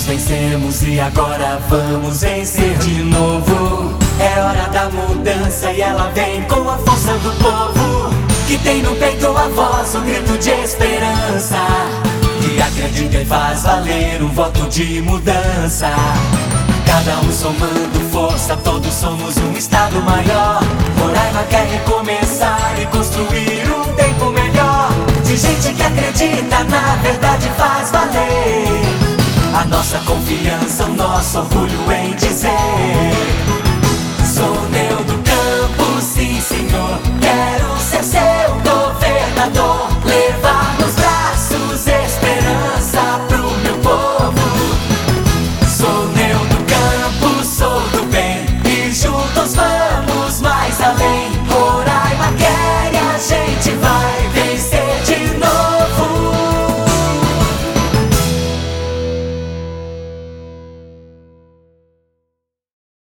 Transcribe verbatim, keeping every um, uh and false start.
vencemos e agora vamos vencer de novo. É hora da mudança e ela vem com a força do povo, que tem no peito a voz, um grito de esperança, que acredita e faz valer um voto de mudança. Cada um somando força, todos somos um estado maior. Roraima quer recomeçar e construir um tempo melhor, de gente que acredita na verdade, faz valer a nossa confiança, o nosso orgulho em dizer: sou Neu do Campo, sim senhor, quero ser seu governador.